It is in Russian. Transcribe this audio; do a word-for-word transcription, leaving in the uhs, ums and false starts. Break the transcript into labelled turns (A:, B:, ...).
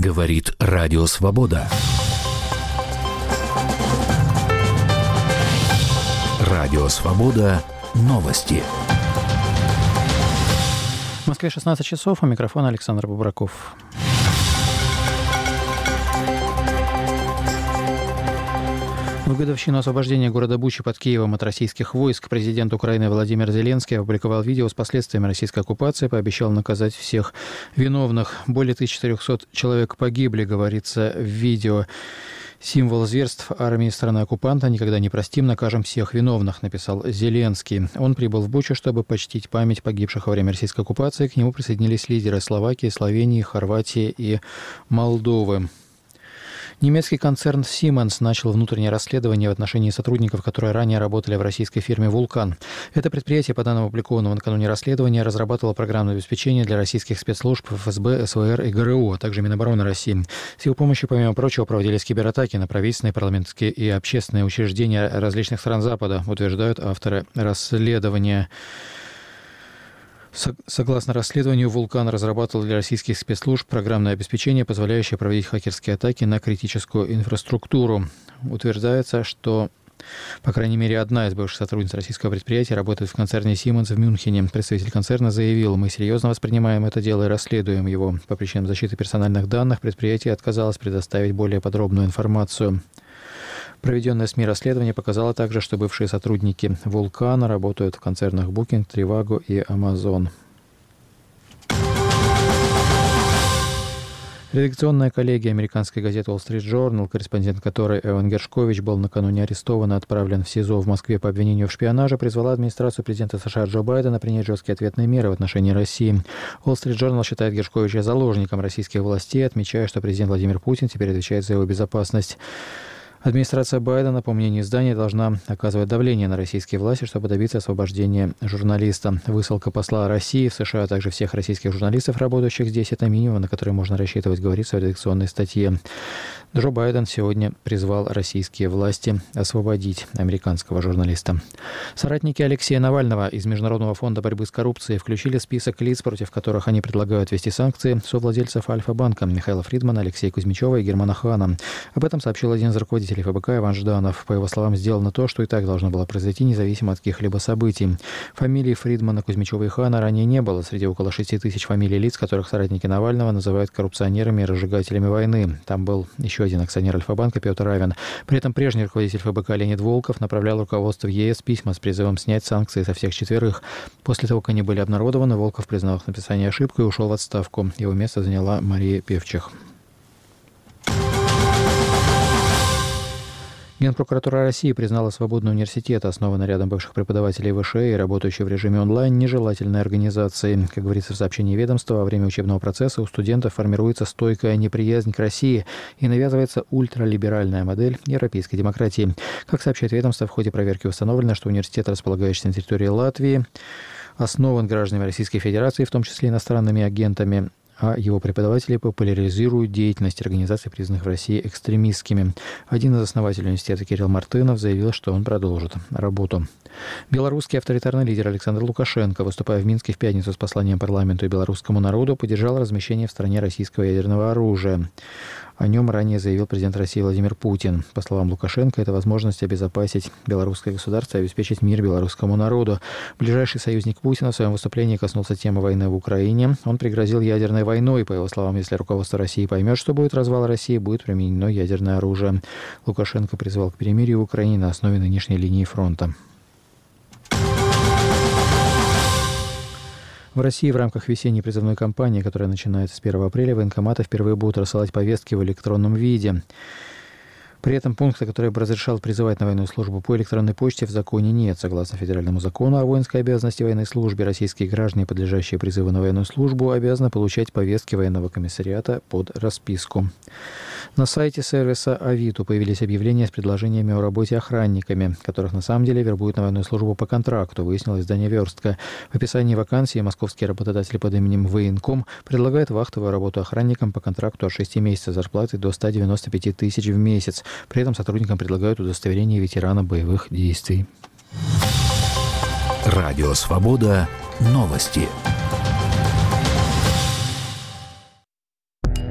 A: Говорит Радио Свобода. Радио Свобода. Новости.
B: В Москве шестнадцать часов, у микрофона Александр Бубраков. В годовщину освобождения города Бучи под Киевом от российских войск президент Украины Владимир Зеленский опубликовал видео с последствиями российской оккупации, пообещал наказать всех виновных. Более тысячи четырехсот человек погибли, говорится в видео. «Символ зверств армии страны-оккупанта. Никогда не простим, накажем всех виновных», написал Зеленский. Он прибыл в Бучу, чтобы почтить память погибших во время российской оккупации. К нему присоединились лидеры Словакии, Словении, Хорватии и Молдовы. Немецкий концерн Siemens начал внутреннее расследование в отношении сотрудников, которые ранее работали в российской фирме «Вулкан». Это предприятие, по данным опубликованного накануне расследования, разрабатывало программное обеспечение для российских спецслужб эф эс бэ, эс вэ эр и гэ эр у, а также Минобороны России. С его помощью, помимо прочего, проводились кибератаки на правительственные, парламентские и общественные учреждения различных стран Запада, утверждают авторы расследования. Согласно расследованию, «Вулкан» разрабатывал для российских спецслужб программное обеспечение, позволяющее проводить хакерские атаки на критическую инфраструктуру. Утверждается, что, по крайней мере, одна из бывших сотрудниц российского предприятия работает в концерне Siemens в Мюнхене. Представитель концерна заявил: «Мы серьезно воспринимаем это дело и расследуем его. По причинам защиты персональных данных предприятие отказалось предоставить более подробную информацию». Проведенное СМИ расследование показало также, что бывшие сотрудники «Вулкана» работают в концернах Booking, Trivago и Amazon. Редакционная коллегия американской газеты Wall Street Journal, корреспондент которой Эван Гершкович был накануне арестован и отправлен в СИЗО в Москве по обвинению в шпионаже, призвала администрацию президента США Джо Байдена принять жесткие ответные меры в отношении России. Wall Street Journal считает Гершковича заложником российских властей, отмечая, что президент Владимир Путин теперь отвечает за его безопасность. Администрация Байдена, по мнению издания, должна оказывать давление на российские власти, чтобы добиться освобождения журналиста. Высылка посла России в США, а также всех российских журналистов, работающих здесь, это минимум, на который можно рассчитывать, говорится в редакционной статье. Джо Байден сегодня призвал российские власти освободить американского журналиста. Соратники Алексея Навального из Международного фонда борьбы с коррупцией включили в список лиц, против которых они предлагают ввести санкции, совладельцев Альфа-банка Михаила Фридмана, Алексея Кузьмичева и Германа Хана. Об этом сообщил один из руководителей эф бэ ка Иван Жданов. По его словам, сделано то, что и так должно было произойти, независимо от каких-либо событий. Фамилий Фридмана, Кузьмичева и Хана ранее не было. Среди около шести тысяч фамилий лиц, которых соратники Навального называют коррупционерами и разжигателями войны. Там был еще один акционер Альфа-банка Петр Равин. При этом прежний руководитель эф бэ ка Леонид Волков направлял руководству е эс письма с призывом снять санкции со всех четверых. После того, как они были обнародованы, Волков признал их написание ошибкой и ушел в отставку. Его место заняла Мария Певчих. Генпрокуратура России признала Свободный университет, основанный рядом бывших преподавателей вэ ша и работающий в режиме онлайн, нежелательной организацией. Как говорится в сообщении ведомства, во время учебного процесса у студентов формируется стойкая неприязнь к России и навязывается ультралиберальная модель европейской демократии. Как сообщает ведомство, в ходе проверки установлено, что университет, располагающийся на территории Латвии, основан гражданами Российской Федерации, в том числе иностранными агентами, а его преподаватели популяризируют деятельность организаций, признанных в России экстремистскими. Один из основателей университета Кирилл Мартынов заявил, что он продолжит работу. Белорусский авторитарный лидер Александр Лукашенко, выступая в Минске в пятницу с посланием парламенту и белорусскому народу, поддержал размещение в стране российского ядерного оружия. О нем ранее заявил президент России Владимир Путин. По словам Лукашенко, это возможность обезопасить белорусское государство и обеспечить мир белорусскому народу. Ближайший союзник Путина в своем выступлении коснулся темы войны в Украине. Он пригрозил ядерной войной. По его словам, если руководство России поймет, что будет развал России, будет применено ядерное оружие. Лукашенко призвал к перемирию в Украине на основе нынешней линии фронта. В России в рамках весенней призывной кампании, которая начинается с первого апреля, военкоматы впервые будут рассылать повестки в электронном виде. При этом пункта, который бы разрешал призывать на военную службу по электронной почте, в законе нет. Согласно федеральному закону о воинской обязанности военной службе, российские граждане, подлежащие призыву на военную службу, обязаны получать повестки военного комиссариата под расписку. На сайте сервиса Авито появились объявления с предложениями о работе охранниками, которых на самом деле вербуют на военную службу по контракту, выяснило издание «Верстка». В описании вакансии московские работодатели под именем «Военком» предлагают вахтовую работу охранникам по контракту от шести месяцев зарплаты до ста девяноста пяти тысяч в месяц. При этом сотрудникам предлагают удостоверение ветерана боевых действий.
A: Радио «Свобода». Новости.